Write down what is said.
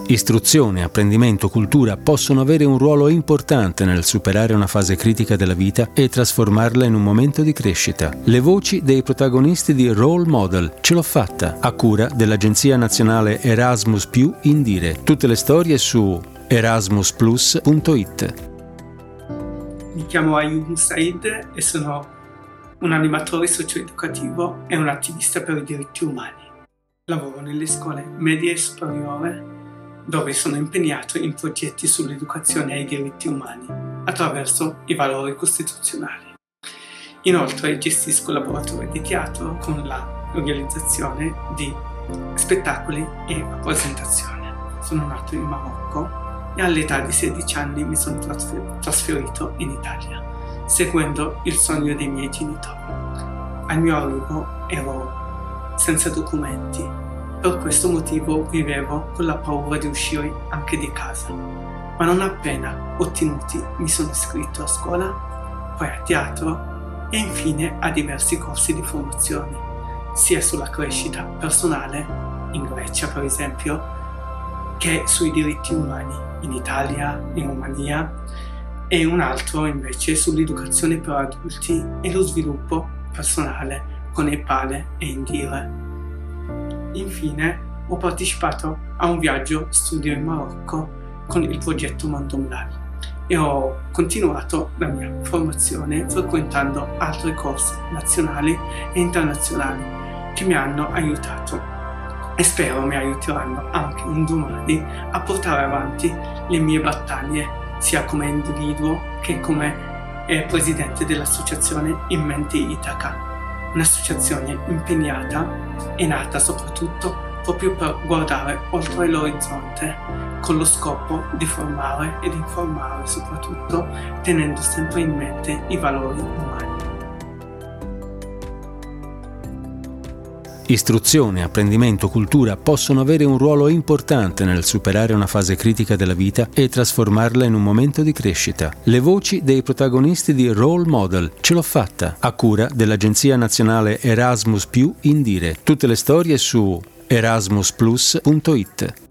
Istruzione, apprendimento, cultura possono avere un ruolo importante nel superare una fase critica della vita e trasformarla in un momento di crescita. Le voci dei protagonisti di Role Model, Ce l'ho fatta, a cura dell'Agenzia Nazionale Erasmus+ Indire. Tutte le storie su erasmusplus.it. Mi chiamo Ayub Said e sono un animatore socioeducativo e un attivista per i diritti umani. Lavoro nelle scuole medie e superiori, dove sono impegnato in progetti sull'educazione ai diritti umani attraverso i valori costituzionali. Inoltre gestisco laboratori di teatro con l'organizzazione di spettacoli e rappresentazioni. Sono nato in Marocco e all'età di 16 anni mi sono trasferito in Italia, seguendo il sogno dei miei genitori. Al mio arrivo ero senza documenti. Per questo motivo vivevo con la paura di uscire anche di casa, ma non appena ottenuti mi sono iscritto a scuola, poi a teatro e infine a diversi corsi di formazione, sia sulla crescita personale, in Grecia per esempio, che sui diritti umani, in Italia, in Romania, e un altro invece sull'educazione per adulti e lo sviluppo personale con Nepale e Indire. Infine, ho partecipato a un viaggio studio in Marocco con il progetto Mandomlal e ho continuato la mia formazione frequentando altri corsi nazionali e internazionali che mi hanno aiutato e spero mi aiuteranno anche un domani a portare avanti le mie battaglie sia come individuo che come presidente dell'associazione In Mente Itaca. Un'associazione impegnata e nata soprattutto proprio per guardare oltre l'orizzonte con lo scopo di formare ed informare soprattutto tenendo sempre in mente i valori umani. Istruzione, apprendimento, cultura possono avere un ruolo importante nel superare una fase critica della vita e trasformarla in un momento di crescita. Le voci dei protagonisti di Role Model, Ce l'ho fatta, a cura dell'Agenzia Nazionale Erasmus+ Indire. Tutte le storie su erasmusplus.it.